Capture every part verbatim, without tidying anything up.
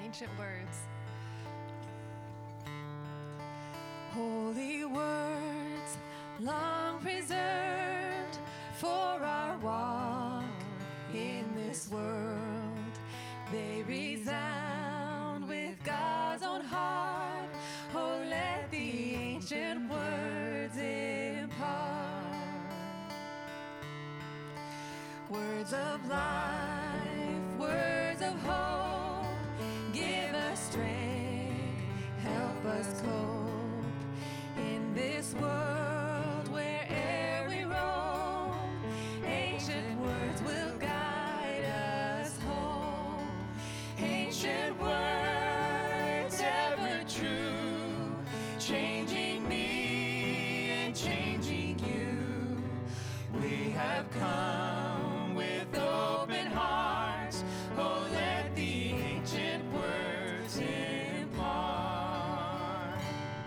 ancient words. Holy words, long preserved for our walk in this world. They resound with God's own heart. Oh, let the ancient words impart words of life, words of hope. Give us strength, help us cope in this world where'er we roam. Ancient words will guide us home. Ancient words ever true, changing me and changing you. We have come with open hearts. Oh, let the ancient words impart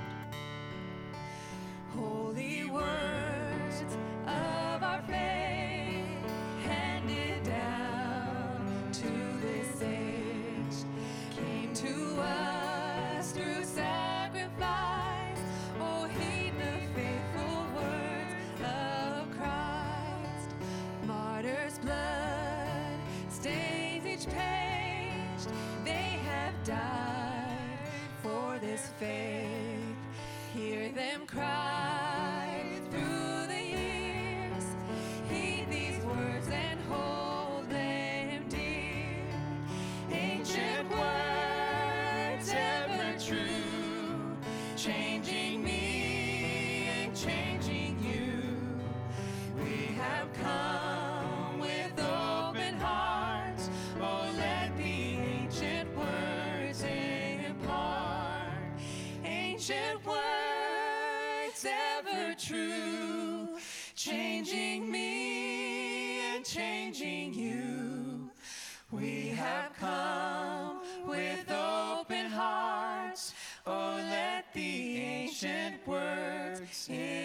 holy words of our faith, handed down to this age, came to us through sacrifice. Oh, heed the faithful words of Christ. Martyr's blood stains each page. They have died for this faith. Hear them cry through the years. Heed these words and hold them dear. Ancient words ever true, changing me and changing you. We have come with open hearts. Oh, let the ancient words impart. Ancient words ever true, changing me and changing you. We have come with open hearts. Oh, let the ancient words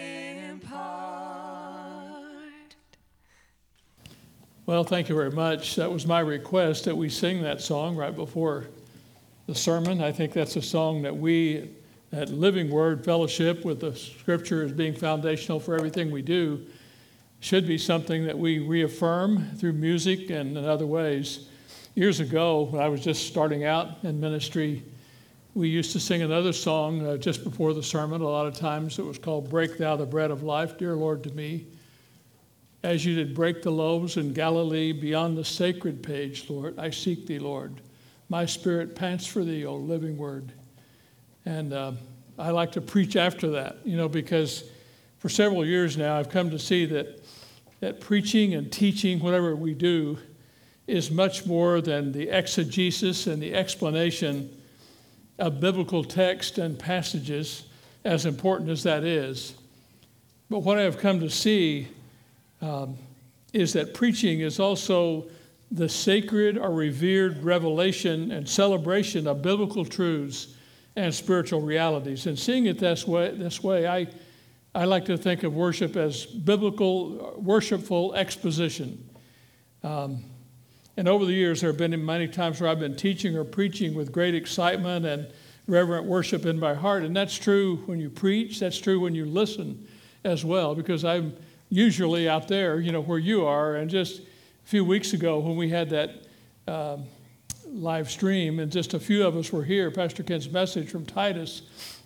impart. Well, thank you very much. That was my request that we sing that song right before the sermon. I think that's a song that we at Living Word Fellowship, with the Scripture as being foundational for everything we do, should be something that we reaffirm through music and in other ways. Years ago, when I was just starting out in ministry, we used to sing another song uh, just before the sermon. A lot of times it was called "Break Thou the Bread of Life, Dear Lord, to Me. As you did break the loaves in Galilee, beyond the sacred page, Lord, I seek thee, Lord. My spirit pants for thee, O living word." And uh, I like to preach after that, you know, because for several years now I've come to see that that preaching and teaching, whatever we do, is much more than the exegesis and the explanation of biblical text and passages, as important as that is. But what I have come to see um, is that preaching is also the sacred or revered revelation and celebration of biblical truths and spiritual realities. And seeing it this way, this way, I, I like to think of worship as biblical, worshipful exposition. Um, and over the years, there have been many times where I've been teaching or preaching with great excitement and reverent worship in my heart. And that's true when you preach. That's true when you listen as well, because I'm usually out there, you know, where you are. And just a few weeks ago when we had that um, live stream, and just a few of us were here, Pastor Ken's message from Titus.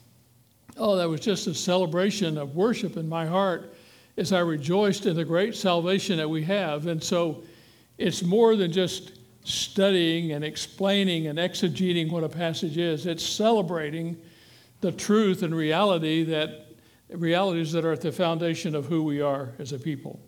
Oh, that was just a celebration of worship in my heart as I rejoiced in the great salvation that we have. And so it's more than just studying and explaining and exegeting what a passage is. It's celebrating the truth and reality that realities that are at the foundation of who we are as a people.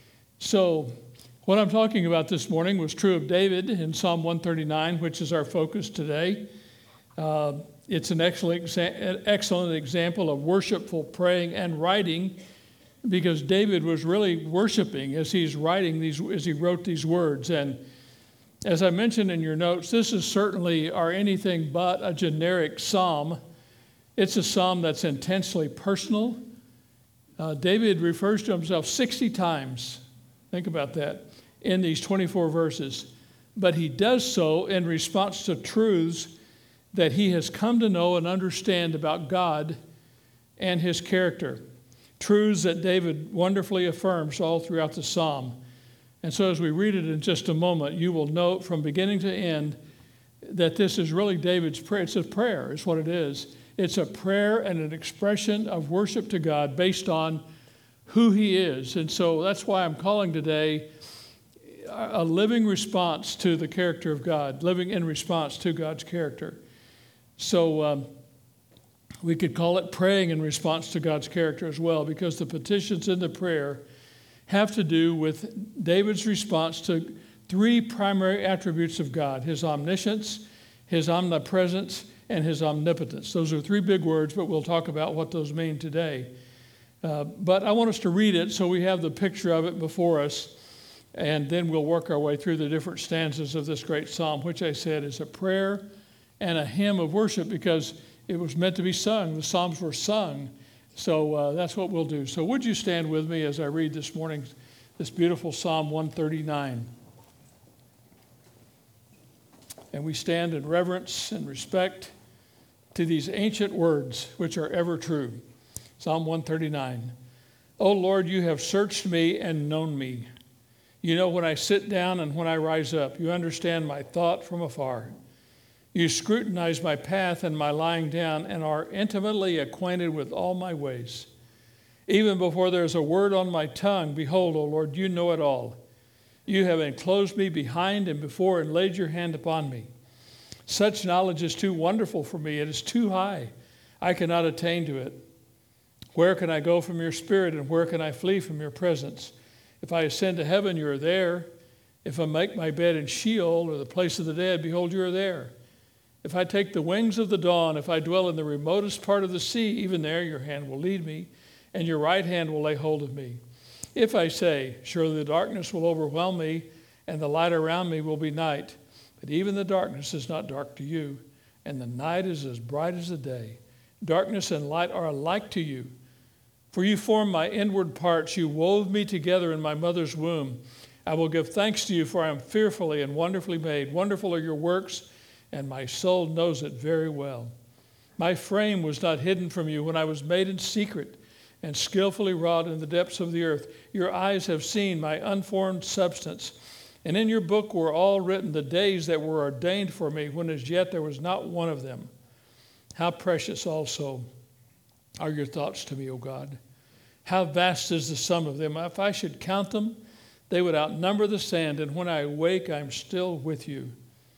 So what I'm talking about this morning was true of David in Psalm one thirty-nine, which is our focus today. Uh, it's an excellent, exa- excellent example of worshipful praying and writing, because David was really worshiping as he's writing these, as he wrote these words. And as I mentioned in your notes, this is certainly are anything but a generic psalm. It's a psalm that's intensely personal. Uh, David refers to himself sixty times. Think about that. In these twenty-four verses. But he does so in response to truths that he has come to know and understand about God and his character. Truths that David wonderfully affirms all throughout the psalm. And so as we read it in just a moment, you will note from beginning to end that this is really David's prayer. It's a prayer, is what it is. It's a prayer and an expression of worship to God based on who he is. And so that's why I'm calling today a living response to the character of God, living in response to God's character. So um, we could call it praying in response to God's character as well, because the petitions in the prayer have to do with David's response to three primary attributes of God: his omniscience, his omnipresence, and his omnipotence. Those are three big words, but we'll talk about what those mean today. Uh, but I want us to read it so we have the picture of it before us, and then we'll work our way through the different stanzas of this great psalm, which I said is a prayer and a hymn of worship because it was meant to be sung. The psalms were sung. So uh, that's what we'll do. So would you stand with me as I read this morning, this beautiful Psalm one thirty-nine. And we stand in reverence and respect to these ancient words, which are ever true. Psalm one thirty-nine. O Lord, you have searched me and known me. You know when I sit down and when I rise up. You understand my thought from afar. You scrutinize my path and my lying down and are intimately acquainted with all my ways. Even before there is a word on my tongue, behold, O Lord, you know it all. You have enclosed me behind and before and laid your hand upon me. Such knowledge is too wonderful for me. It is too high. I cannot attain to it. Where can I go from your spirit, and where can I flee from your presence? If I ascend to heaven, you are there. If I make my bed in Sheol, or the place of the dead, behold, you are there. If I take the wings of the dawn, if I dwell in the remotest part of the sea, even there your hand will lead me, and your right hand will lay hold of me. If I say, surely the darkness will overwhelm me, and the light around me will be night, but even the darkness is not dark to you, and the night is as bright as the day. Darkness and light are alike to you. For you formed my inward parts, you wove me together in my mother's womb. I will give thanks to you, for I am fearfully and wonderfully made. Wonderful are your works, and my soul knows it very well. My frame was not hidden from you when I was made in secret and skillfully wrought in the depths of the earth. Your eyes have seen my unformed substance, and in your book were all written the days that were ordained for me, when as yet there was not one of them. How precious also are your thoughts to me, O God. How vast is the sum of them. If I should count them, they would outnumber the sand, and when I awake, I am still with you.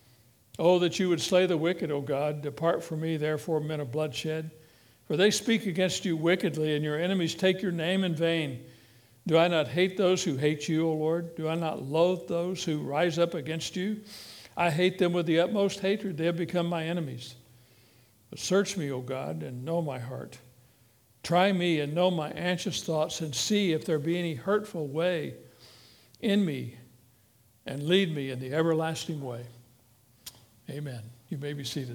Oh, that you would slay the wicked, O God. Depart from me, therefore, men of bloodshed. For they speak against you wickedly, and your enemies take your name in vain. Do I not hate those who hate you, O Lord? Do I not loathe those who rise up against you? I hate them with the utmost hatred. They have become my enemies. But search me, O God, and know my heart. Try me and know my anxious thoughts, and see if there be any hurtful way in me, and lead me in the everlasting way. Amen. You may be seated.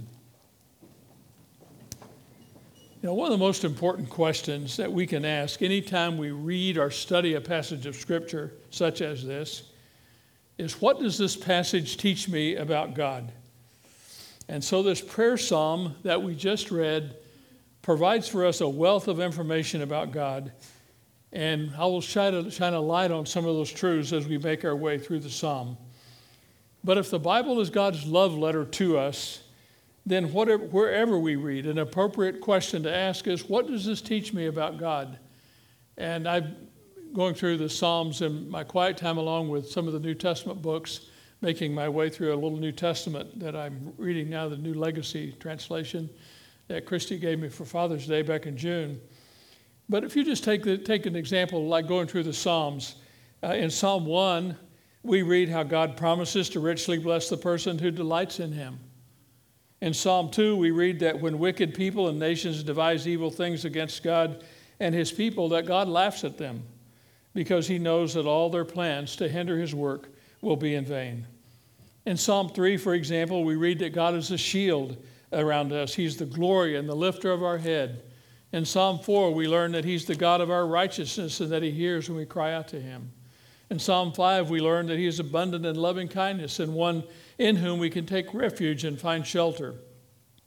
You know, one of the most important questions that we can ask anytime we read or study a passage of Scripture such as this is, what does this passage teach me about God? And so this prayer psalm that we just read provides for us a wealth of information about God. And I will shine a, shine a light on some of those truths as we make our way through the psalm. But if the Bible is God's love letter to us, then whatever, wherever we read, an appropriate question to ask is, what does this teach me about God? And I'm going through the Psalms in my quiet time along with some of the New Testament books, making my way through a little New Testament that I'm reading now, the New Legacy translation that Christy gave me for Father's Day back in June. But if you just take, the, take an example like going through the Psalms, uh, in Psalm one, we read how God promises to richly bless the person who delights in him. In Psalm two, we read that when wicked people and nations devise evil things against God and his people, that God laughs at them because he knows that all their plans to hinder his work will be in vain. In Psalm three, for example, we read that God is a shield around us. He's the glory and the lifter of our head. In Psalm four, we learn that he's the God of our righteousness and that he hears when we cry out to him. In Psalm five, we learn that he is abundant in loving kindness and one in whom we can take refuge and find shelter.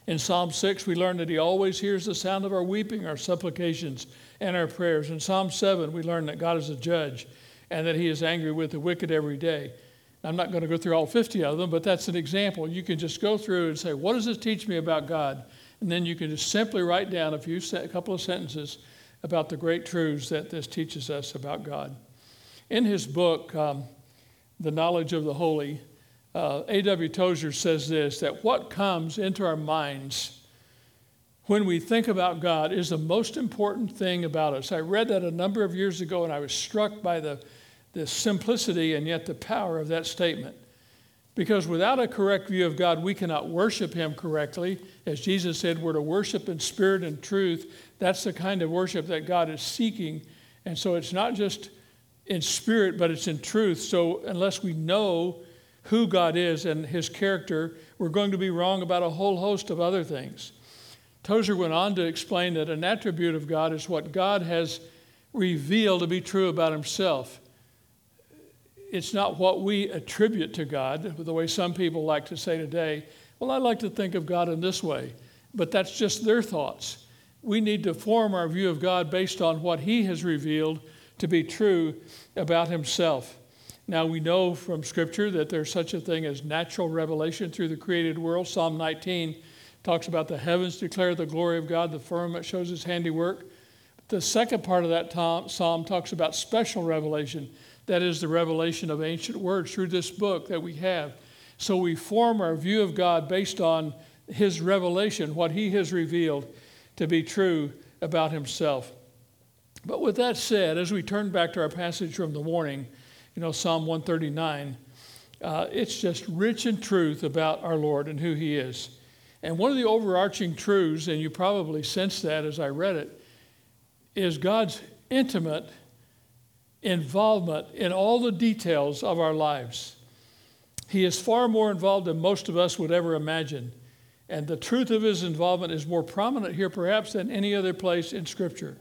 In Psalm six, we learn that he always hears the sound of our weeping, our supplications, and our prayers. In Psalm seven, we learn that God is a judge and that he is angry with the wicked every day. I'm not going to go through all fifty of them, but that's an example. You can just go through and say, what does this teach me about God? And then you can just simply write down a few, a couple of sentences about the great truths that this teaches us about God. In his book, um, The Knowledge of the Holy, uh, A W Tozer says this, that what comes into our minds when we think about God is the most important thing about us. I read that a number of years ago, and I was struck by the, the simplicity and yet the power of that statement. Because without a correct view of God, we cannot worship him correctly. As Jesus said, we're to worship in spirit and truth. That's the kind of worship that God is seeking. And so it's not just in spirit, but it's in truth. So unless we know who God is and his character, we're going to be wrong about a whole host of other things. Tozer went on to explain that an attribute of God is what God has revealed to be true about himself. It's not what we attribute to God, the way some people like to say today, well, I like to think of God in this way, but that's just their thoughts. We need to form our view of God based on what he has revealed to be true about himself. Now, we know from Scripture that there's such a thing as natural revelation through the created world. Psalm nineteen talks about the heavens declare the glory of God, the firmament shows his handiwork. The second part of that psalm talks about special revelation. That is the revelation of ancient words through this book that we have. So we form our view of God based on his revelation, what he has revealed to be true about himself. But with that said, as we turn back to our passage from the morning, you know, Psalm one thirty-nine, uh, it's just rich in truth about our Lord and who he is. And one of the overarching truths, and you probably sensed that as I read it, is God's intimate involvement in all the details of our lives. He is far more involved than most of us would ever imagine. And the truth of his involvement is more prominent here perhaps than any other place in Scripture.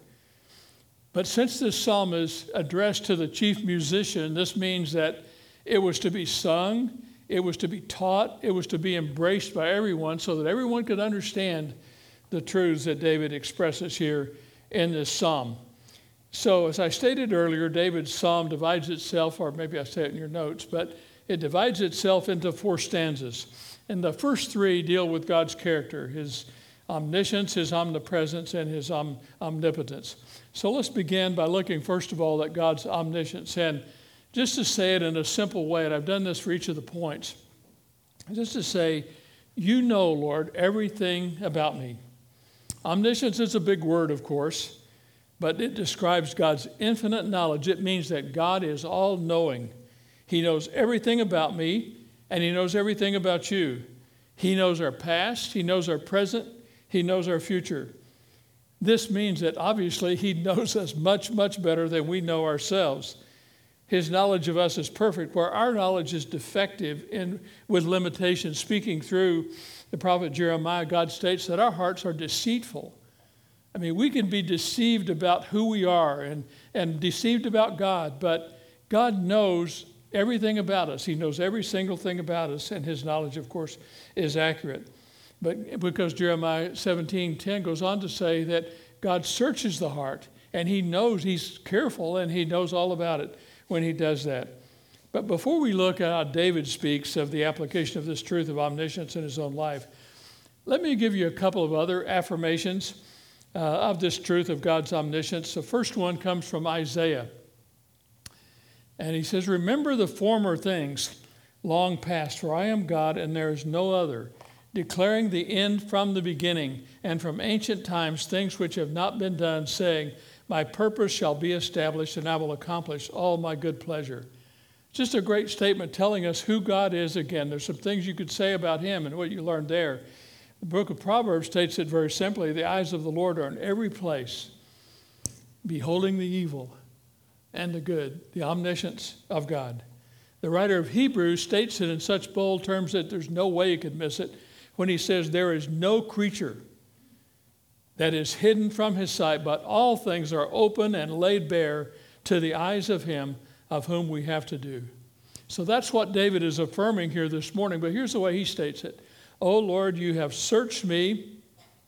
But since this psalm is addressed to the chief musician, this means that it was to be sung, it was to be taught, it was to be embraced by everyone so that everyone could understand the truths that David expresses here in this psalm. So as I stated earlier, David's psalm divides itself, or maybe I say it in your notes, but it divides itself into four stanzas. And the first three deal with God's character, his omniscience, his omnipresence, and his om- omnipotence. So let's begin by looking first of all at God's omniscience. And just to say it in a simple way, and I've done this for each of the points, just to say, you know, Lord, everything about me. Omniscience is a big word, of course, but it describes God's infinite knowledge. It means that God is all-knowing. He knows everything about me, and he knows everything about you. He knows our past, he knows our present, he knows our future. This means that obviously he knows us much, much better than we know ourselves. His knowledge of us is perfect, where our knowledge is defective in, with limitations. Speaking through the prophet Jeremiah, God states that our hearts are deceitful. I mean, we can be deceived about who we are and, and deceived about God, but God knows everything about us. He knows every single thing about us, and his knowledge, of course, is accurate. But because Jeremiah seventeen ten goes on to say that God searches the heart, and he knows, he's careful, and he knows all about it when he does that. But before we look at how David speaks of the application of this truth of omniscience in his own life, let me give you a couple of other affirmations uh, of this truth of God's omniscience. The first one comes from Isaiah. And he says, remember the former things long past, for I am God and there is no other, declaring the end from the beginning, and from ancient times things which have not been done, saying, my purpose shall be established, and I will accomplish all my good pleasure. Just a great statement telling us who God is again. There's some things you could say about him and what you learned there. The book of Proverbs states it very simply, the eyes of the Lord are in every place, beholding the evil and the good, the omniscience of God. The writer of Hebrews states it in such bold terms that there's no way you could miss it when he says there is no creature that is hidden from his sight, but all things are open and laid bare to the eyes of him of whom we have to do. So that's what David is affirming here this morning, but here's the way he states it. O Lord, you have searched me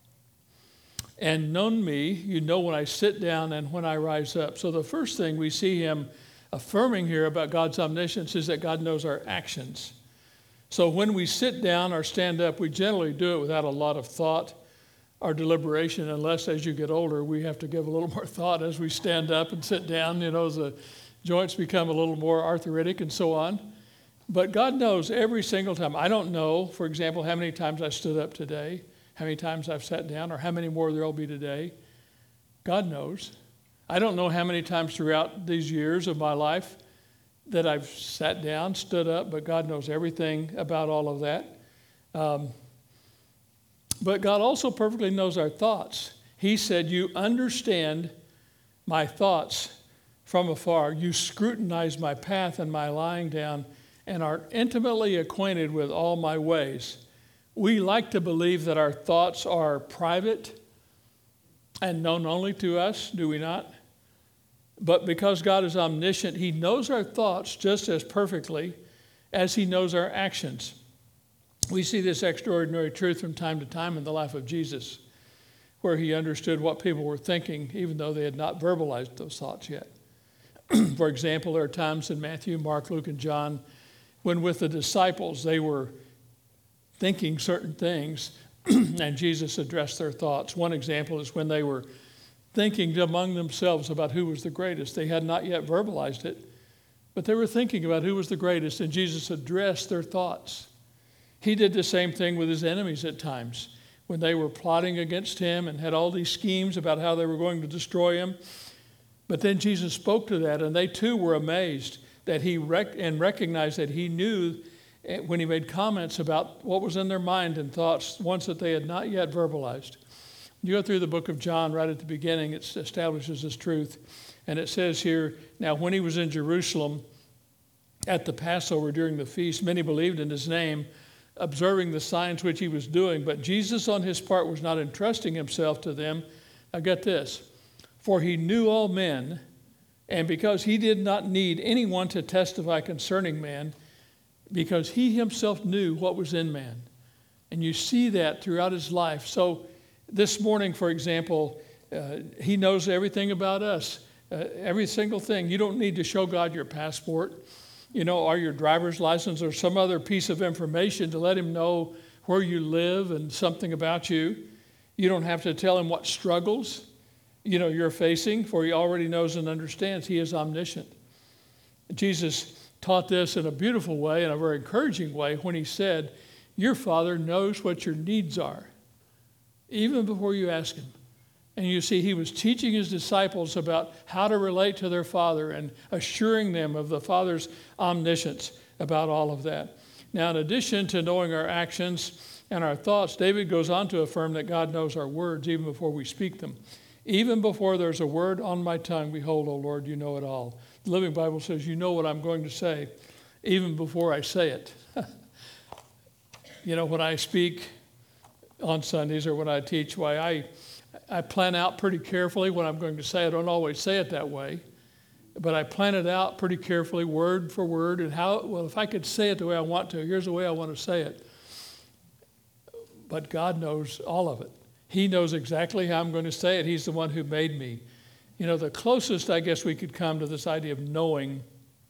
and known me. You know when I sit down and when I rise up. So the first thing we see him affirming here about God's omniscience is that God knows our actions. So when we sit down or stand up, we generally do it without a lot of thought or deliberation, unless as you get older, we have to give a little more thought as we stand up and sit down, you know, as the joints become a little more arthritic and so on. But God knows every single time. I don't know, for example, how many times I stood up today, how many times I've sat down, or how many more there will be today. God knows. I don't know how many times throughout these years of my life that I've sat down, stood up, but God knows everything about all of that. Um, but God also perfectly knows our thoughts. He said, you understand my thoughts from afar. You scrutinize my path and my lying down and are intimately acquainted with all my ways. We like to believe that our thoughts are private and known only to us, do we not? But because God is omniscient, he knows our thoughts just as perfectly as he knows our actions. We see this extraordinary truth from time to time in the life of Jesus, where he understood what people were thinking, even though they had not verbalized those thoughts yet. For example, there are times in Matthew, Mark, Luke, and John when with the disciples they were thinking certain things and Jesus addressed their thoughts. One example is when they were thinking among themselves about who was the greatest. They had not yet verbalized it, but they were thinking about who was the greatest, and Jesus addressed their thoughts. He did the same thing with his enemies at times when they were plotting against him and had all these schemes about how they were going to destroy him. But then Jesus spoke to that, and they too were amazed that he rec- and recognized that he knew when he made comments about what was in their mind and thoughts, ones that they had not yet verbalized. You go through the book of John right at the beginning, it establishes this truth. And it says here, now when he was in Jerusalem at the Passover during the feast, many believed in his name, observing the signs which he was doing. But Jesus on his part was not entrusting himself to them. Now get this, for he knew all men, and because he did not need anyone to testify concerning man, because he himself knew what was in man. And you see that throughout his life. So this morning, for example, uh, he knows everything about us, uh, every single thing. You don't need to show God your passport, you know, or your driver's license or some other piece of information to let him know where you live and something about you. You don't have to tell him what struggles, you know, you're facing, for he already knows and understands. He is omniscient. Jesus taught this in a beautiful way, in a very encouraging way, when he said, your Father knows what your needs are, even before you ask him. And you see, he was teaching his disciples about how to relate to their Father and assuring them of the Father's omniscience about all of that. Now, in addition to knowing our actions and our thoughts, David goes on to affirm that God knows our words even before we speak them. Even before there's a word on my tongue, behold, O Lord, you know it all. The Living Bible says, you know what I'm going to say, even before I say it. You know, when I speak on Sundays or when I teach, why I I plan out pretty carefully what I'm going to say. I don't always say it that way, but I plan it out pretty carefully, word for word, and how, well, if I could say it the way I want to, here's the way I want to say it. But God knows all of it. He knows exactly how I'm going to say it. He's the one who made me. You know, the closest I guess we could come to this idea of knowing,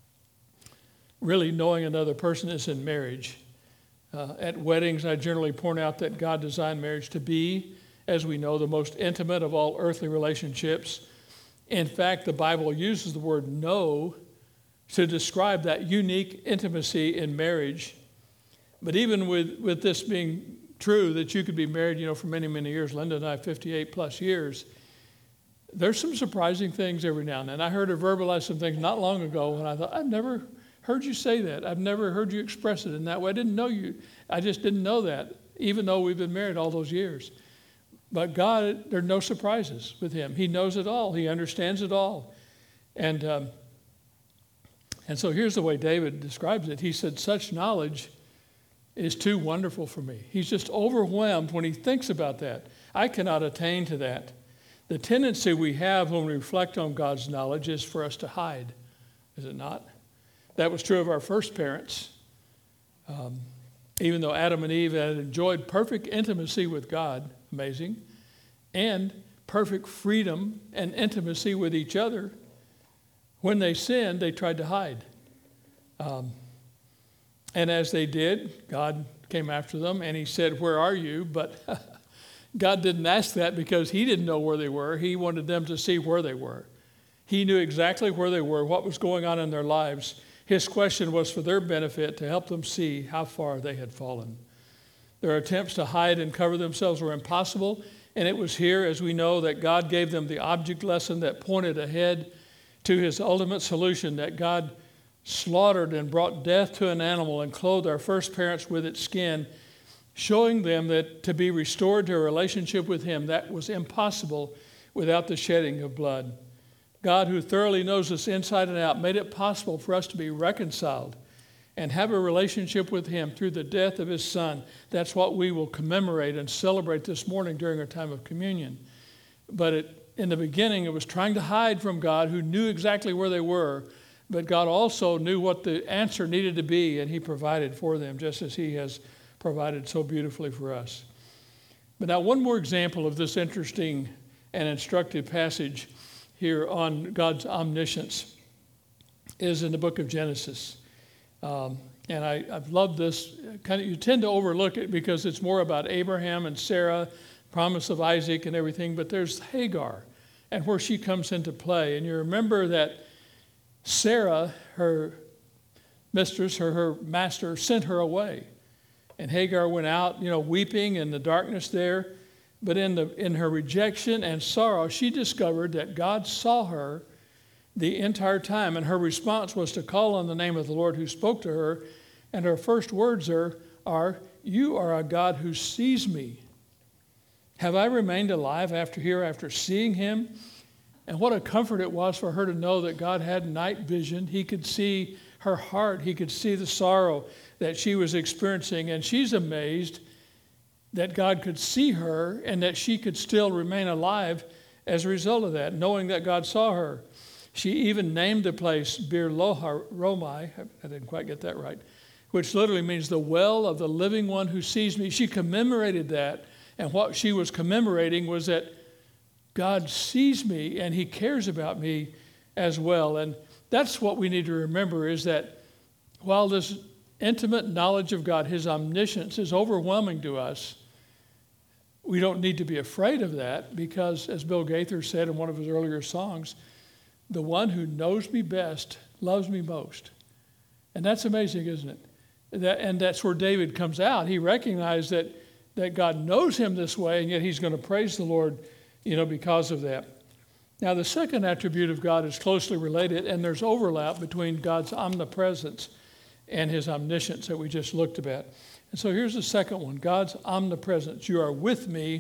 really knowing another person, is in marriage. Uh, at weddings, I generally point out that God designed marriage to be, as we know, the most intimate of all earthly relationships. In fact, the Bible uses the word know to describe that unique intimacy in marriage. But even with, with this being true, that you could be married, you know, for many, many years, Linda and I, fifty-eight plus years, there's some surprising things every now and then. I heard her verbalize some things not long ago, and I thought, I've never heard you say that. I've never heard you express it in that way. I didn't know you. I just didn't know that, even though we've been married all those years. But God, there are no surprises with him. He knows it all. He understands it all. And um, and so here's the way David describes it. He said, such knowledge is too wonderful for me. He's just overwhelmed when he thinks about that. I cannot attain to that. The tendency we have when we reflect on God's knowledge is for us to hide, is it not? That was true of our first parents. Um, even though Adam and Eve had enjoyed perfect intimacy with God, amazing, and perfect freedom and intimacy with each other, when they sinned, they tried to hide. Um, and as they did, God came after them and he said, "Where are you?" But God didn't ask that because he didn't know where they were. He wanted them to see where they were. He knew exactly where they were, what was going on in their lives. His question was for their benefit, to help them see how far they had fallen. Their attempts to hide and cover themselves were impossible, and it was here, as we know, that God gave them the object lesson that pointed ahead to his ultimate solution, that God slaughtered and brought death to an animal and clothed our first parents with its skin, showing them that to be restored to a relationship with him, that was impossible without the shedding of blood. God, who thoroughly knows us inside and out, made it possible for us to be reconciled and have a relationship with him through the death of his son. That's what we will commemorate and celebrate this morning during our time of communion. But it, in the beginning, it was trying to hide from God, who knew exactly where they were, but God also knew what the answer needed to be, and he provided for them, just as he has provided so beautifully for us. But now one more example of this interesting and instructive passage here on God's omniscience is in the book of Genesis. Um, and I, I've loved this. Kind of, you tend to overlook it because it's more about Abraham and Sarah, promise of Isaac and everything, but there's Hagar and where she comes into play. And you remember that Sarah, her mistress, or her master, sent her away. And Hagar went out, you know, weeping in the darkness there. But in the in her rejection and sorrow, she discovered that God saw her the entire time. And her response was to call on the name of the Lord who spoke to her. And her first words are, are "You are a God who sees me. Have I remained alive after here, after seeing him?" And what a comfort it was for her to know that God had night vision. He could see her heart. He could see the sorrow that she was experiencing. And she's amazed that God could see her and that she could still remain alive as a result of that, knowing that God saw her. She even named the place Bir Lohai Romai, I didn't quite get that right, which literally means the well of the living one who sees me. She commemorated that, and what she was commemorating was that God sees me and he cares about me as well. And that's what we need to remember, is that while this intimate knowledge of God, his omniscience, is overwhelming to us, we don't need to be afraid of that, because, as Bill Gaither said in one of his earlier songs, the one who knows me best loves me most. And that's amazing, isn't it? That, and that's where David comes out. He recognized that, that God knows him this way, and yet he's going to praise the Lord, you know, because of that. Now, the second attribute of God is closely related, and there's overlap between God's omnipresence and his omniscience that we just looked at. And so here's the second one, God's omnipresence. You are with me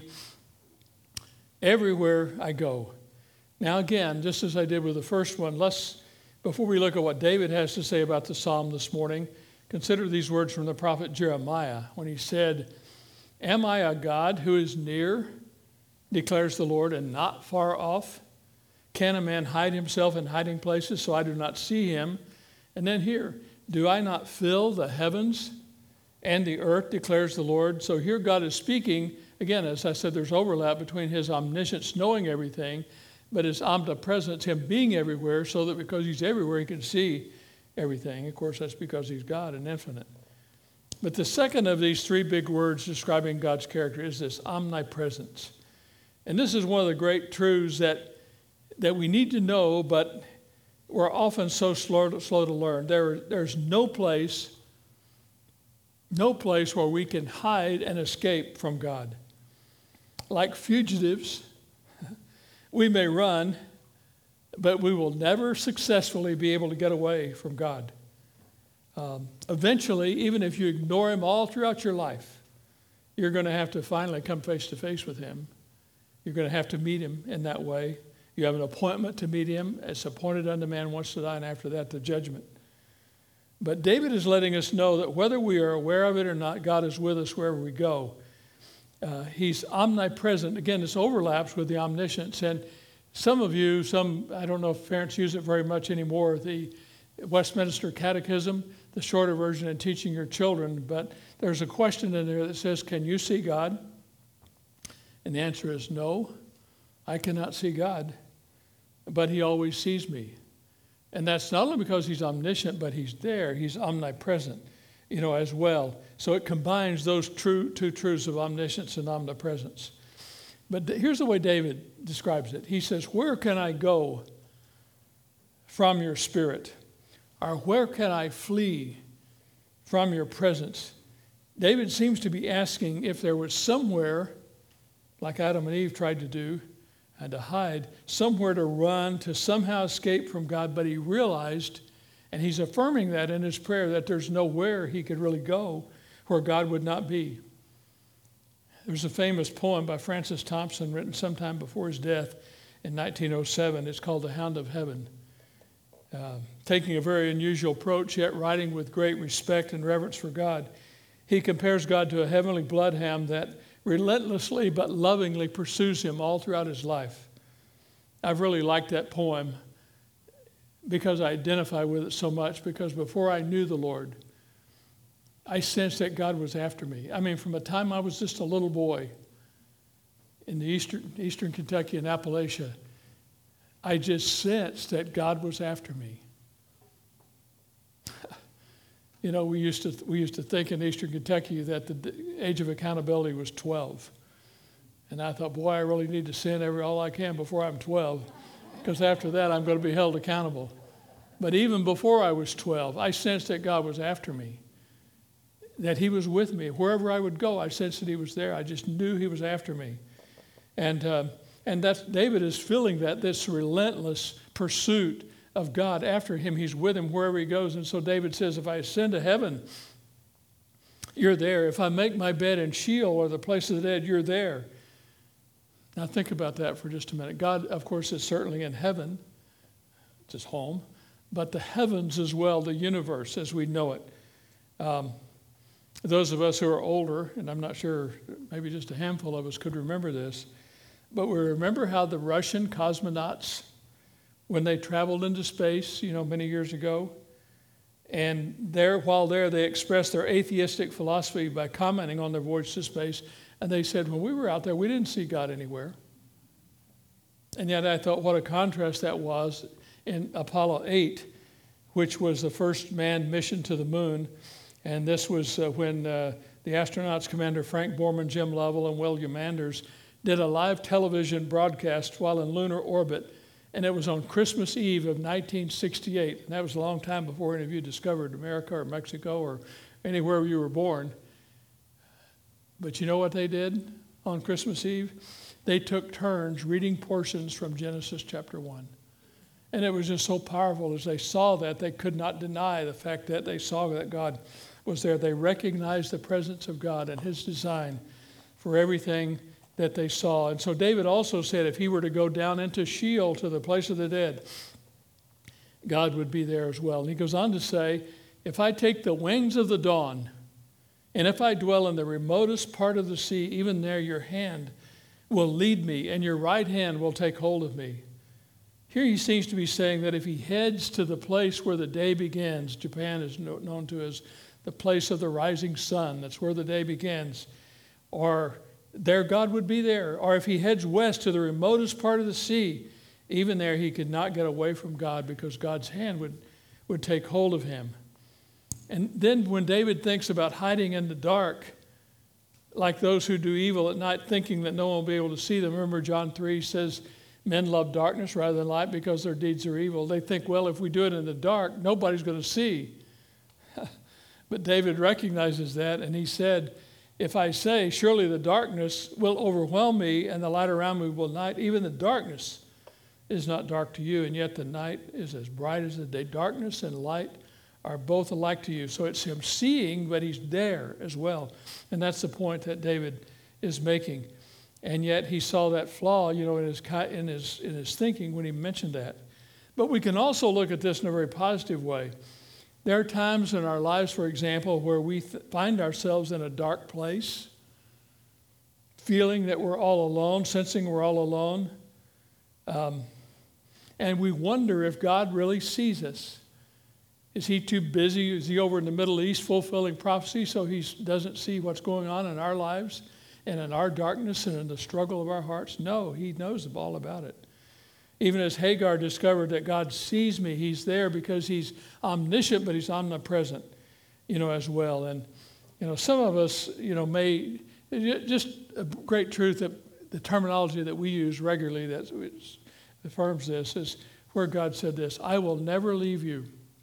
everywhere I go. Now again, just as I did with the first one, let's, before we look at what David has to say about the psalm this morning, consider these words from the prophet Jeremiah when he said, "Am I a God who is near, declares the Lord, and not far off? Can a man hide himself in hiding places so I do not see him?" And then here, "Do I not fill the heavens and the earth, declares the Lord?" So here God is speaking. Again, as I said, there's overlap between his omniscience, knowing everything, but his omnipresence, him being everywhere, so that because he's everywhere, he can see everything. Of course, that's because he's God and infinite. But the second of these three big words describing God's character is this omnipresence. And this is one of the great truths that, that we need to know, but we're often so slow to, slow to learn. There, there's no place, no place where we can hide and escape from God. Like fugitives, we may run, but we will never successfully be able to get away from God. Um, eventually, even if you ignore him all throughout your life, you're going to have to finally come face to face with him. You're going to have to meet him in that way. You have an appointment to meet him. It's appointed unto man once to die, and after that, the judgment. But David is letting us know that whether we are aware of it or not, God is with us wherever we go. Uh, he's omnipresent. Again, this overlaps with the omniscience. And some of you, some, I don't know if parents use it very much anymore, the Westminster Catechism, the shorter version in teaching your children, but there's a question in there that says, can you see God? And the answer is no, I cannot see God, but he always sees me. And that's not only because he's omniscient, but he's there, he's omnipresent, you know, as well. So it combines those true two truths of omniscience and omnipresence. But here's the way David describes it. He says, where can I go from your spirit? Or where can I flee from your presence? David seems to be asking if there was somewhere, like Adam and Eve tried to do, and to hide, somewhere to run, to somehow escape from God. But he realized, and he's affirming that in his prayer, that there's nowhere he could really go where God would not be. There's a famous poem by Francis Thompson written sometime before his death in nineteen oh seven. It's called The Hound of Heaven. Uh, taking a very unusual approach, yet writing with great respect and reverence for God, he compares God to a heavenly bloodhound that relentlessly but lovingly pursues him all throughout his life. I've really liked that poem because I identify with it so much, because before I knew the Lord, I sensed that God was after me. I mean, from the time I was just a little boy in the eastern, eastern Kentucky and Appalachia, I just sensed that God was after me. You know, we used to we used to think in eastern Kentucky that the age of accountability was twelve. And I thought, boy, I really need to sin every all I can before I'm twelve, because after that I'm going to be held accountable. But even before I was twelve, I sensed that God was after me, that he was with me. Wherever I would go, I sensed that he was there. I just knew he was after me. And uh, and that's, David is feeling that, this relentless pursuit of God after him. He's with him wherever he goes. And so David says, if I ascend to heaven, you're there. If I make my bed in Sheol, or the place of the dead, you're there. Now think about that for just a minute. God, of course, is certainly in heaven. It's his home. But the heavens as well, the universe as we know it. Um, those of us who are older, and I'm not sure, maybe just a handful of us could remember this, but we remember how the Russian cosmonauts, when they traveled into space, you know, many years ago, and there, while there, they expressed their atheistic philosophy by commenting on their voyage to space, and they said, when we were out there, we didn't see God anywhere. And yet I thought what a contrast that was in Apollo eight, which was the first manned mission to the moon. And this was uh, when uh, the astronauts, Commander Frank Borman, Jim Lovell, and William Anders did a live television broadcast while in lunar orbit. And it was on Christmas Eve of nineteen sixty-eight. And that was a long time before any of you discovered America or Mexico or anywhere you were born. But you know what they did on Christmas Eve? They took turns reading portions from Genesis chapter one. And it was just so powerful. As they saw that, they could not deny the fact that they saw that God was there. They recognized the presence of God and his design for everything that they saw. And so David also said if he were to go down into Sheol, to the place of the dead, God would be there as well. And he goes on to say, if I take the wings of the dawn, and if I dwell in the remotest part of the sea, even there your hand will lead me, and your right hand will take hold of me. Here he seems to be saying that if he heads to the place where the day begins, Japan is known to as the place of the rising sun, that's where the day begins, or there God would be there. Or if he heads west to the remotest part of the sea, even there he could not get away from God, because God's hand would, would take hold of him. And then when David thinks about hiding in the dark, like those who do evil at night, thinking that no one will be able to see them. Remember John three says, men love darkness rather than light because their deeds are evil. They think, well, if we do it in the dark, nobody's going to see. But David recognizes that, and he said, if I say, surely the darkness will overwhelm me and the light around me will night, even the darkness is not dark to you, and yet the night is as bright as the day. Darkness and light are both alike to you. So it's him seeing, but he's there as well. And that's the point that David is making. And yet he saw that flaw, you know, in his, in his, in his thinking when he mentioned that. But we can also look at this in a very positive way. There are times in our lives, for example, where we th- find ourselves in a dark place, feeling that we're all alone, sensing we're all alone. Um, and we wonder if God really sees us. Is he too busy? Is he over in the Middle East fulfilling prophecy so he doesn't see what's going on in our lives and in our darkness and in the struggle of our hearts? No, he knows all about it. Even as Hagar discovered that God sees me, he's there because he's omniscient, but he's omnipresent, you know, as well. And, you know, some of us, you know, may, just a great truth that the terminology that we use regularly that affirms this is where God said this, I will never leave you,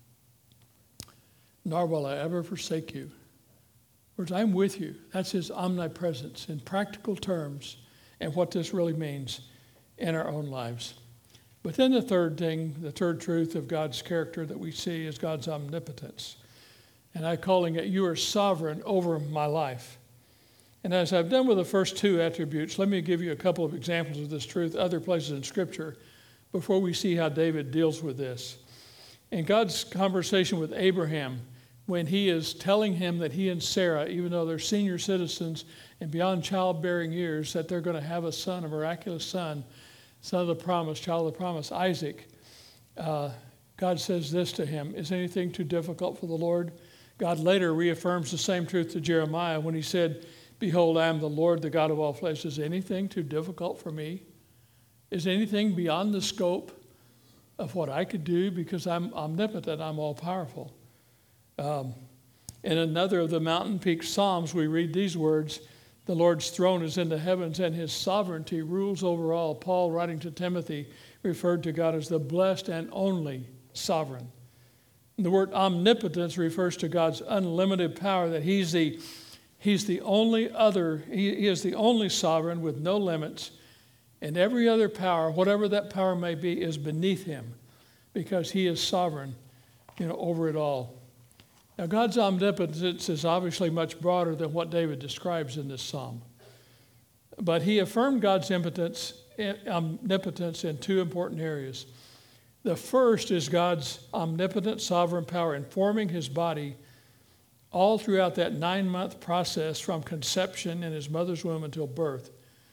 nor will I ever forsake you. Words, I'm with you. That's his omnipresence in practical terms and what this really means in our own lives. But then the third thing, the third truth of God's character that we see is God's omnipotence. And I'm calling it, you are sovereign over my life. And as I've done with the first two attributes, let me give you a couple of examples of this truth, other places in Scripture, before we see how David deals with this. In God's conversation with Abraham, when he is telling him that he and Sarah, even though they're senior citizens and beyond childbearing years, that they're going to have a son, a miraculous son, son of the promise, child of the promise, Isaac, uh, God says this to him, is anything too difficult for the Lord? God later reaffirms the same truth to Jeremiah when he said, behold, I am the Lord, the God of all flesh. Is anything too difficult for me? Is anything beyond the scope of what I could do? Because I'm omnipotent, I'm all-powerful. Um, in another of the mountain peak Psalms, we read these words, the Lord's throne is in the heavens, and his sovereignty rules over all. Paul, writing to Timothy, referred to God as the blessed and only sovereign. And the word omnipotence refers to God's unlimited power, that he's the, he's the only other, he, he is the only sovereign with no limits, and every other power, whatever that power may be, is beneath him because he is sovereign, you know, over it all. Now, God's omnipotence is obviously much broader than what David describes in this psalm. But he affirmed God's impotence, omnipotence in two important areas. The first is God's omnipotent sovereign power in forming his body all throughout that nine-month process from conception in his mother's womb until birth.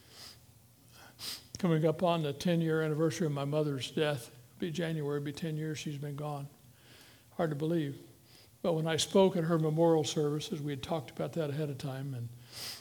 Coming up on the ten-year anniversary of my mother's death, it'll be January, it'll be ten years she's been gone. Hard to believe. But when I spoke at her memorial services, we had talked about that ahead of time, and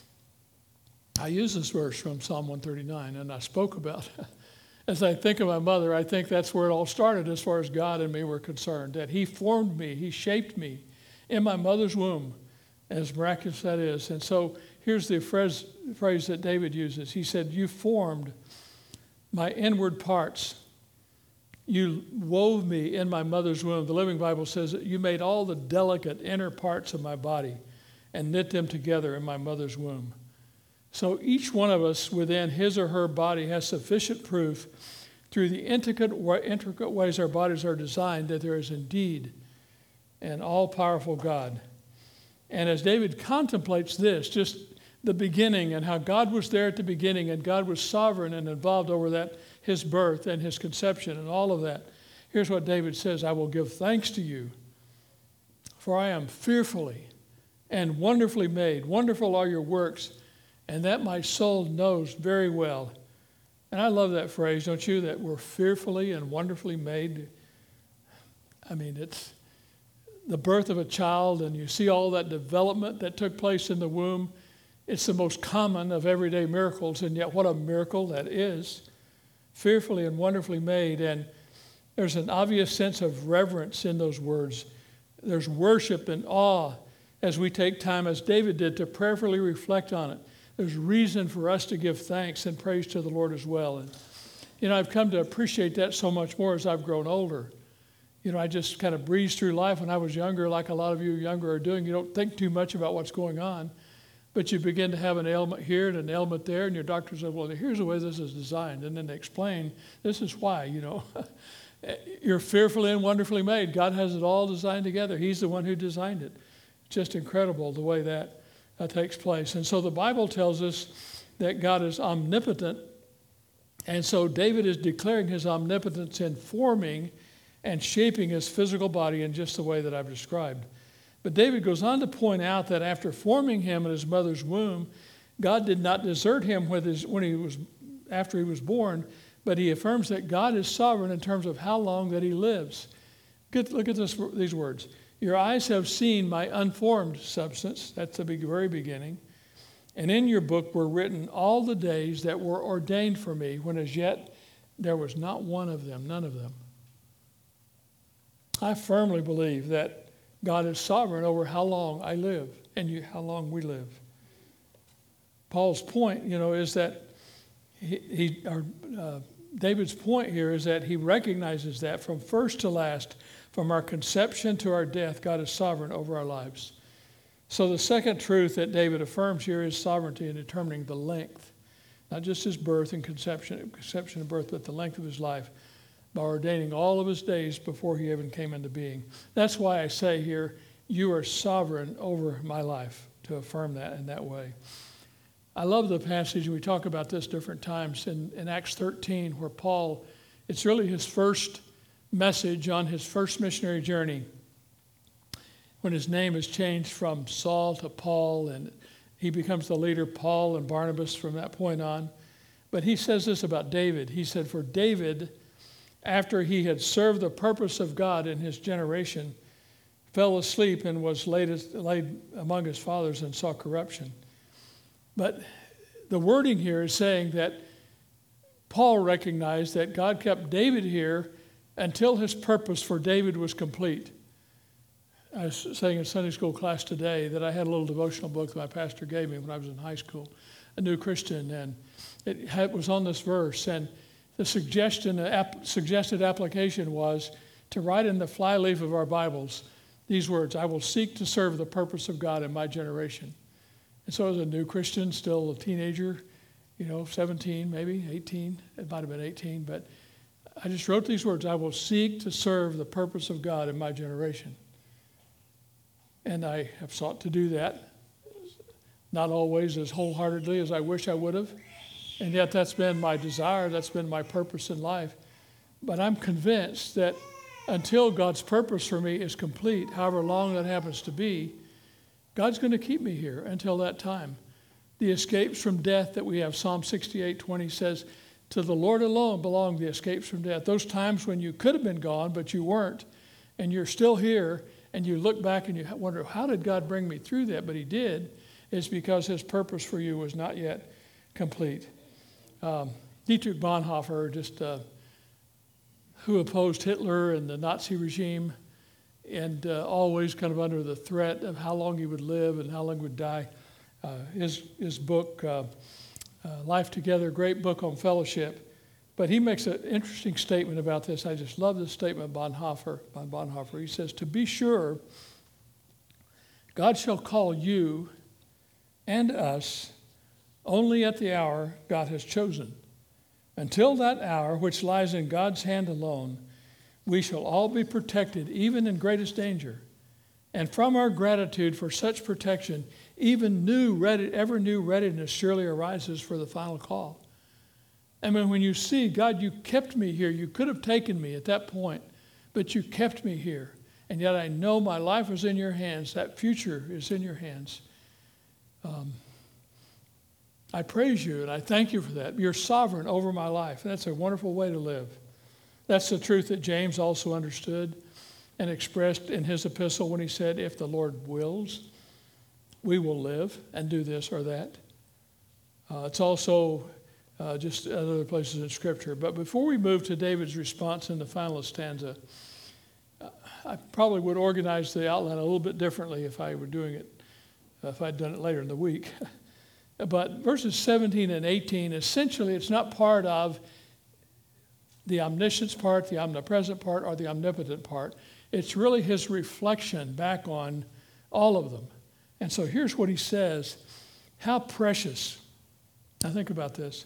I used this verse from Psalm one thirty-nine, and I spoke about, as I think of my mother, I think that's where it all started as far as God and me were concerned, that he formed me, he shaped me in my mother's womb, as miraculous that is. And so here's the phrase, phrase that David uses. He said, you formed my inward parts. You wove me in my mother's womb. The Living Bible says that you made all the delicate inner parts of my body and knit them together in my mother's womb. So each one of us within his or her body has sufficient proof through the intricate, intricate ways our bodies are designed that there is indeed an all-powerful God. And as David contemplates this, just the beginning and how God was there at the beginning and God was sovereign and involved over that, his birth and his conception and all of that. Here's what David says, I will give thanks to you, for I am fearfully and wonderfully made. Wonderful are your works, and that my soul knows very well. And I love that phrase, don't you, that we're fearfully and wonderfully made. I mean, it's the birth of a child, and you see all that development that took place in the womb. It's the most common of everyday miracles, and yet what a miracle that is. Fearfully and wonderfully made, and there's an obvious sense of reverence in those words. There's worship and awe as we take time, as David did, to prayerfully reflect on it. There's reason for us to give thanks and praise to the Lord as well. And, you know, I've come to appreciate that so much more as I've grown older. You know, I just kind of breezed through life when I was younger, like a lot of you younger are doing. You don't think too much about what's going on. But you begin to have an ailment here and an ailment there, and your doctor says, well, here's the way this is designed. And then they explain, this is why, you know. You're fearfully and wonderfully made. God has it all designed together. He's the one who designed it. It's just incredible the way that uh, takes place. And so the Bible tells us that God is omnipotent. And so David is declaring his omnipotence in forming and shaping his physical body in just the way that I've described. But David goes on to point out that after forming him in his mother's womb, God did not desert him with his, when he was, after he was born, but he affirms that God is sovereign in terms of how long that he lives. Good, look at this, these words. Your eyes have seen my unformed substance. That's the big, very beginning. And in your book were written all the days that were ordained for me, when as yet there was not one of them, none of them. I firmly believe that God is sovereign over how long I live and you, how long we live. Paul's point, you know, is that he, he or, uh, David's point here is that he recognizes that from first to last, from our conception to our death, God is sovereign over our lives. So the second truth that David affirms here is sovereignty in determining the length, not just his birth and conception, conception and birth, but the length of his life, by ordaining all of his days before he even came into being. That's why I say here, you are sovereign over my life, to affirm that in that way. I love the passage, we talk about this different times, in, in Acts thirteen, where Paul, it's really his first message on his first missionary journey, when his name is changed from Saul to Paul, and he becomes the leader, Paul and Barnabas, from that point on. But he says this about David. He said, for David, after he had served the purpose of God in his generation, fell asleep and was laid, laid among his fathers and saw corruption. But the wording here is saying that Paul recognized that God kept David here until his purpose for David was complete. I was saying in Sunday school class today that I had a little devotional book that my pastor gave me when I was in high school, A New Christian, and it had, was on this verse. And the suggestion, ap, suggested application was to write in the flyleaf of our Bibles these words, I will seek to serve the purpose of God in my generation. And so as a new Christian, still a teenager, you know, seventeen, maybe eighteen, it might have been eighteen, but I just wrote these words, I will seek to serve the purpose of God in my generation. And I have sought to do that, not always as wholeheartedly as I wish I would have. And yet that's been my desire, that's been my purpose in life. But I'm convinced that until God's purpose for me is complete, however long that happens to be, God's going to keep me here until that time. The escapes from death that we have, Psalm sixty-eight twenty says, to the Lord alone belong the escapes from death. Those times when you could have been gone, but you weren't, and you're still here, and you look back and you wonder, how did God bring me through that? But he did. It's because his purpose for you was not yet complete. Um, Dietrich Bonhoeffer, just uh, who opposed Hitler and the Nazi regime, and uh, always kind of under the threat of how long he would live and how long he would die. Uh, his, his book, uh, uh, Life Together, great book on fellowship. But he makes an interesting statement about this. I just love this statement by Bonhoeffer. By Bonhoeffer. He says, to be sure, God shall call you and us only at the hour God has chosen. Until that hour, which lies in God's hand alone, we shall all be protected, even in greatest danger. And from our gratitude for such protection, even new ready, ever new readiness surely arises for the final call. I mean, when you see, God, you kept me here. You could have taken me at that point, but you kept me here. And yet I know my life was in your hands. That future is in your hands. Um, I praise you and I thank you for that. You're sovereign over my life. And that's a wonderful way to live. That's the truth that James also understood and expressed in his epistle when he said, if the Lord wills, we will live and do this or that. Uh, it's also uh, just other places in Scripture. But before we move to David's response in the final stanza, uh, I probably would organize the outline a little bit differently if I were doing it, uh, if I'd done it later in the week. But verses seventeen and eighteen, essentially it's not part of the omniscience part, the omnipresent part, or the omnipotent part. It's really his reflection back on all of them. And so here's what he says. How precious, now think about this.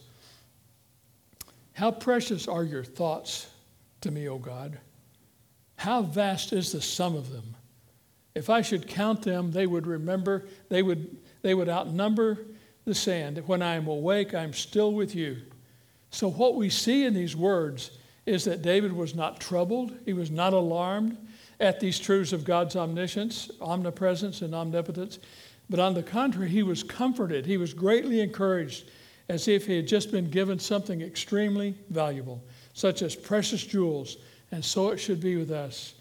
How precious are your thoughts to me, O God? How vast is the sum of them? If I should count them, they would remember, they would, they would outnumber the sand. When I am awake, I am still with you. So what we see in these words is that David was not troubled. He was not alarmed at these truths of God's omniscience, omnipresence, and omnipotence. But on the contrary, he was comforted. He was greatly encouraged, as if he had just been given something extremely valuable, such as precious jewels. And so it should be with us.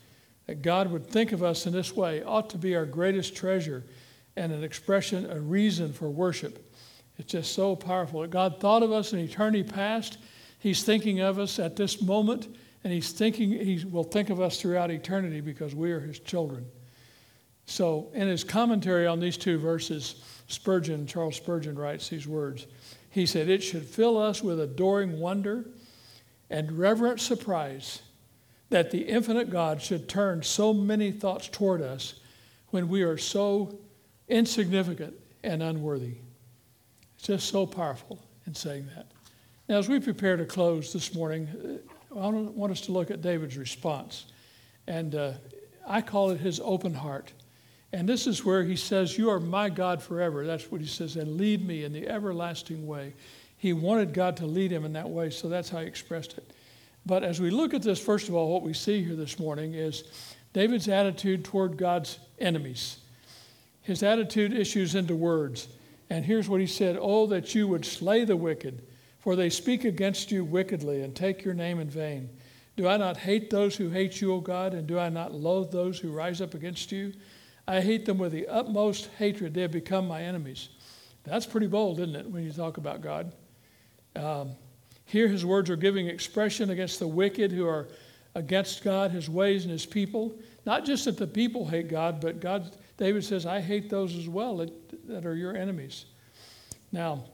that God would think of us in this way ought to be our greatest treasure and an expression, a reason for worship. It's just so powerful that God thought of us in eternity past. He's thinking of us at this moment, and he's thinking, he will think of us throughout eternity because we are his children. So in his commentary on these two verses, Spurgeon, Charles Spurgeon writes these words. He said, "It should fill us with adoring wonder and reverent surprise that the infinite God should turn so many thoughts toward us when we are so insignificant and unworthy." It's just so powerful in saying that. Now, as we prepare to close this morning, I want us to look at David's response. And uh, I call it his open heart. And this is where he says, "You are my God forever." That's what he says, "and lead me in the everlasting way." He wanted God to lead him in that way, so that's how he expressed it. But as we look at this, first of all, what we see here this morning is David's attitude toward God's enemies. His attitude issues into words. And here's what he said, "Oh, that you would slay the wicked, for they speak against you wickedly and take your name in vain. Do I not hate those who hate you, O God, and do I not loathe those who rise up against you? I hate them with the utmost hatred. They have become my enemies." That's pretty bold, isn't it, when you talk about God? Um, here his words are giving expression against the wicked who are against God, his ways, and his people. Not just that the people hate God, but God, David says, "I hate those as well that, that are your enemies." Now,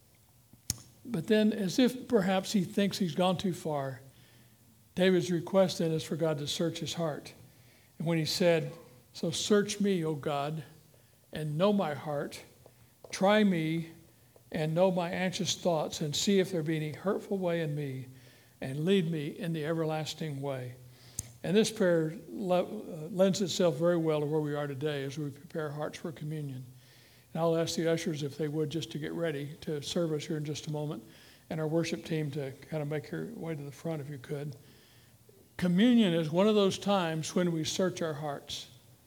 but then as if perhaps he thinks he's gone too far, David's request then is for God to search his heart. And when he said, "So search me, O God, and know my heart. Try me and know my anxious thoughts, and see if there be any hurtful way in me, and lead me in the everlasting way." And this prayer le- uh, lends itself very well to where we are today as we prepare our hearts for communion. And I'll ask the ushers if they would just to get ready to serve us here in just a moment, and our worship team to kind of make their way to the front if you could. Communion is one of those times when we search our hearts.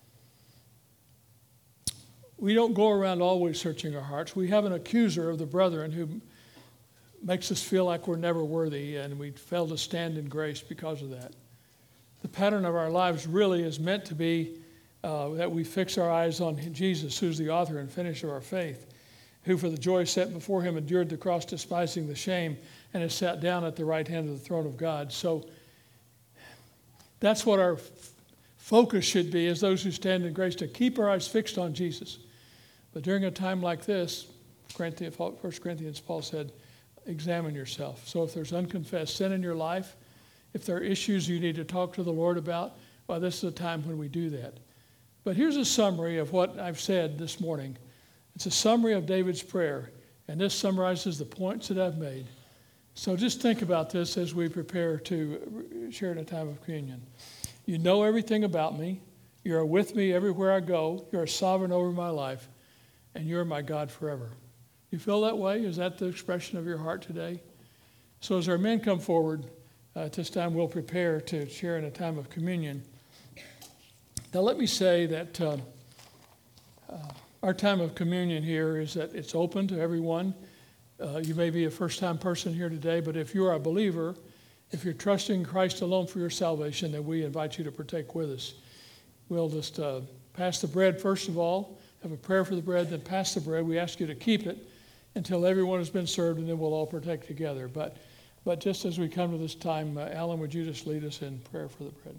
We don't go around always searching our hearts. We have an accuser of the brethren who makes us feel like we're never worthy and we fail to stand in grace because of that. The pattern of our lives really is meant to be uh, that we fix our eyes on Jesus, who's the author and finisher of our faith, who for the joy set before him endured the cross, despising the shame, and has sat down at the right hand of the throne of God. So that's what our f- focus should be as those who stand in grace, to keep our eyes fixed on Jesus. But during a time like this, First Corinthians, Paul said, examine yourself. So if there's unconfessed sin in your life, if there are issues you need to talk to the Lord about, well, this is a time when we do that. But here's a summary of what I've said this morning. It's a summary of David's prayer, and this summarizes the points that I've made. So just think about this as we prepare to share in a time of communion. You know everything about me. You are with me everywhere I go. You're sovereign over my life, and you're my God forever. You feel that way? Is that the expression of your heart today? So as our men come forward, uh, at this time we'll prepare to share in a time of communion. Now let me say that uh, uh, our time of communion here is that it's open to everyone. Uh, you may be a first-time person here today, but if you are a believer, if you're trusting Christ alone for your salvation, then we invite you to partake with us. We'll just uh, pass the bread first of all, have a prayer for the bread, then pass the bread. We ask you to keep it until everyone has been served, and then we'll all partake together. But, but just as we come to this time, uh, Alan, would you just lead us in prayer for the bread?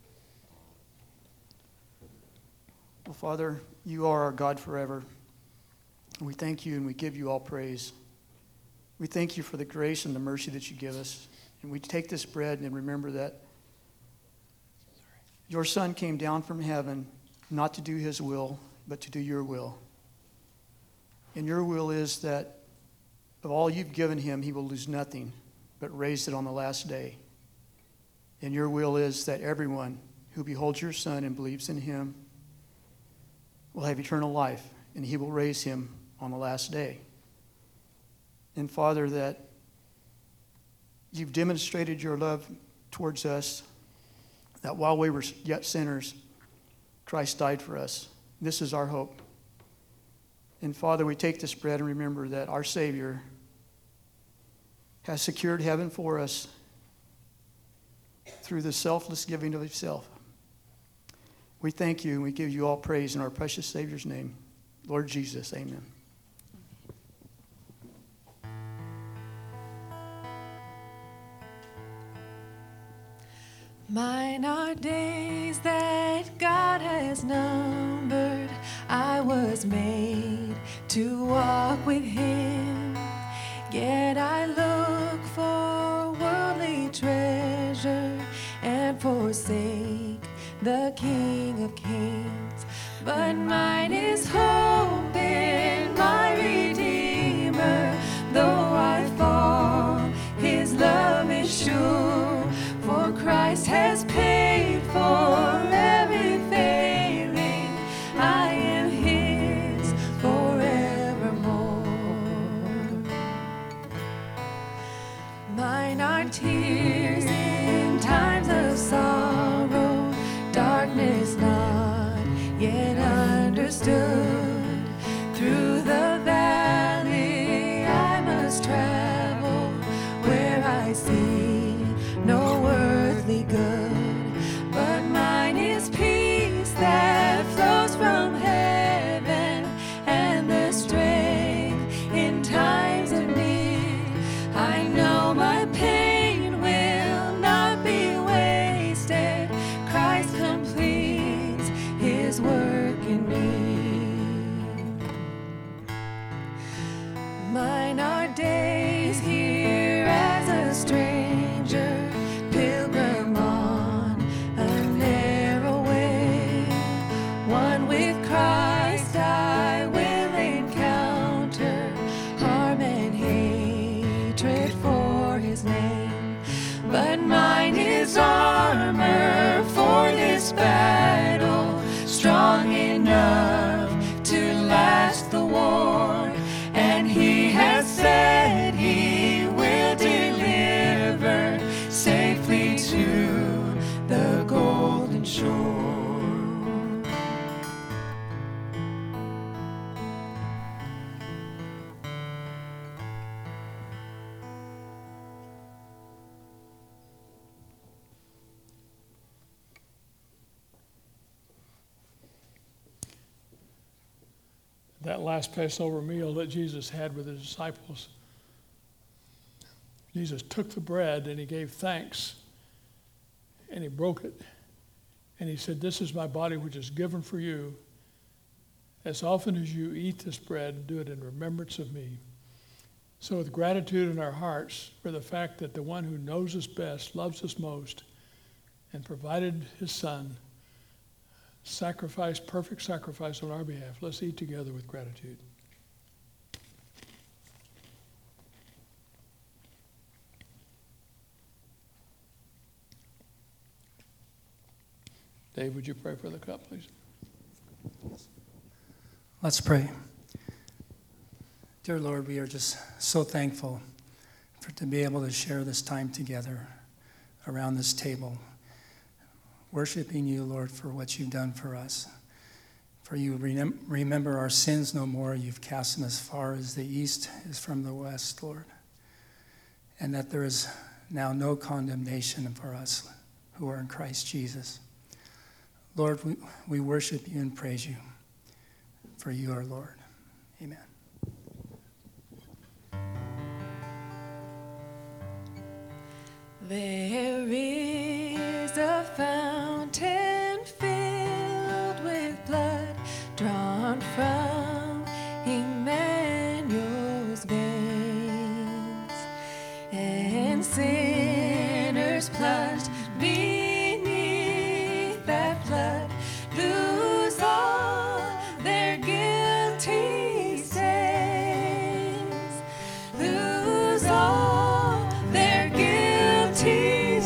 Well, Father, you are our God forever. We thank you and we give you all praise. We thank you for the grace and the mercy that you give us. And we take this bread and remember that your Son came down from heaven not to do his will, but to do your will. And your will is that of all you've given him, he will lose nothing, but raise it on the last day. And your will is that everyone who beholds your Son and believes in him will have eternal life, and he will raise him on the last day. And Father, that you've demonstrated your love towards us, that while we were yet sinners, Christ died for us. This is our hope. And Father, we take this bread and remember that our Savior has secured heaven for us through the selfless giving of himself. We thank you and we give you all praise in our precious Savior's name. Lord Jesus, amen. Mine are days that God has numbered. I was made to walk with him. Yet I look for worldly treasure and forsake the King of Kings. But mine is hope in my Redeemer. Though I fall, his love is sure. For Christ has paid for every failing. I am his forevermore. Mine are tears in times of sorrow, darkness not yet understood. Through the valley I must travel, where I see no earthly good, but mine is peace that flows from heaven, and the strength in times of need. I know my pain will not be wasted. Christ completes his work in me. Mine are days here as a stranger, pilgrim on a narrow way. One with Christ I will encounter harm and hatred for his name. But mine is armor for this battle, strong enough to last the war. And he has said he will deliver safely to the golden shore. That last Passover meal that Jesus had with his disciples, Jesus took the bread and he gave thanks and he broke it. And he said, "This is my body which is given for you. As often as you eat this bread, do it in remembrance of me." So with gratitude in our hearts for the fact that the one who knows us best, loves us most, and provided his son, sacrifice, perfect sacrifice on our behalf, let's eat together with gratitude. Dave, would you pray for the cup, please? Let's pray. Dear Lord, we are just so thankful for to be able to share this time together around this table, worshiping you, Lord, for what you've done for us. For you remem- remember our sins no more. You've cast them as far as the east is from the west, Lord. And that there is now no condemnation for us who are in Christ Jesus. Lord, we, we worship you and praise you, for you are Lord. Amen. There is a fountain filled with blood drawn from Emmanuel's veins, and sinners plunged beneath that flood lose all their guilty stains, lose all their guilty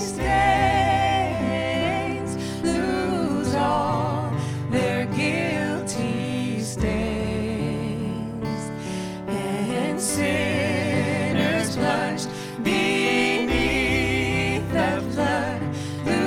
stains, lose all their guilty stains, and sinners plunged beneath the flood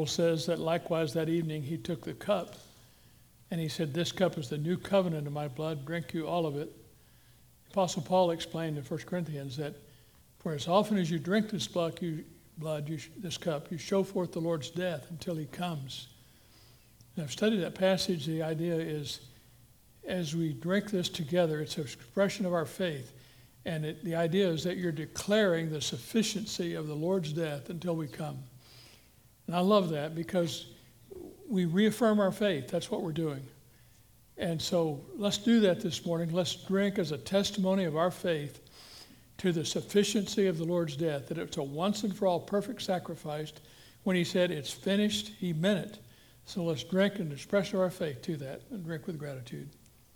Bible says that likewise that evening he took the cup and he said, "This cup is the new covenant in my blood. Drink you all of it." Apostle Paul explained in First Corinthians that for as often as you drink this blood, you, blood you, this cup, you show forth the Lord's death until he comes. And I've studied that passage. The idea is as we drink this together, it's an expression of our faith. And it, the idea is that you're declaring the sufficiency of the Lord's death until we come. And I love that because we reaffirm our faith. That's what we're doing. And so let's do that this morning. Let's drink as a testimony of our faith to the sufficiency of the Lord's death, that it's a once and for all perfect sacrifice. When he said it's finished, he meant it. So let's drink and express our faith to that and drink with gratitude.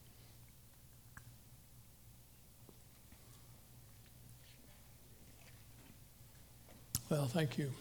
Well, thank you.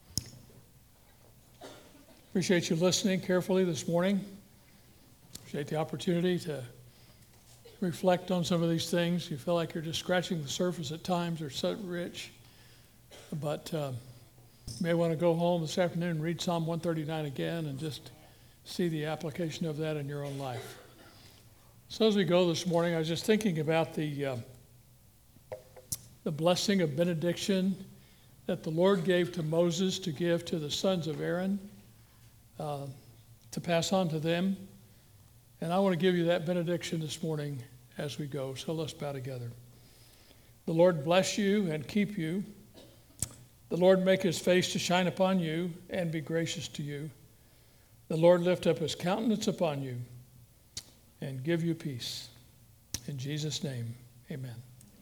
Appreciate you listening carefully this morning. Appreciate the opportunity to reflect on some of these things. You feel like you're just scratching the surface at times. They're so rich. But uh, you may want to go home this afternoon and read Psalm one thirty-nine again and just see the application of that in your own life. So as we go this morning, I was just thinking about the, uh, the blessing of benediction that the Lord gave to Moses to give to the sons of Aaron, uh, to pass on to them. And I want to give you that benediction this morning as we go. So let's bow together. The Lord bless you and keep you. The Lord make his face to shine upon you and be gracious to you. The Lord lift up his countenance upon you and give you peace. In Jesus' name, amen.